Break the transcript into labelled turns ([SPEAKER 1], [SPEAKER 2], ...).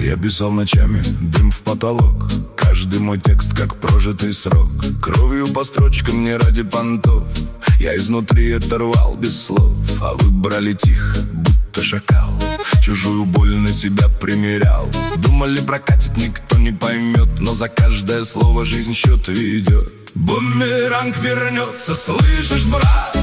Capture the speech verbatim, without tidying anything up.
[SPEAKER 1] Я писал ночами, дым в потолок. Каждый мой текст как прожитый срок. Кровью по строчкам не ради понтов. Я изнутри это рвал без слов. А вы брали тихо, будто шакал. Чужую боль на себя примерял. Думали, прокатит, никто не поймет. Но за каждое слово жизнь счет ведет. Бумеранг вернется, слышишь, брат?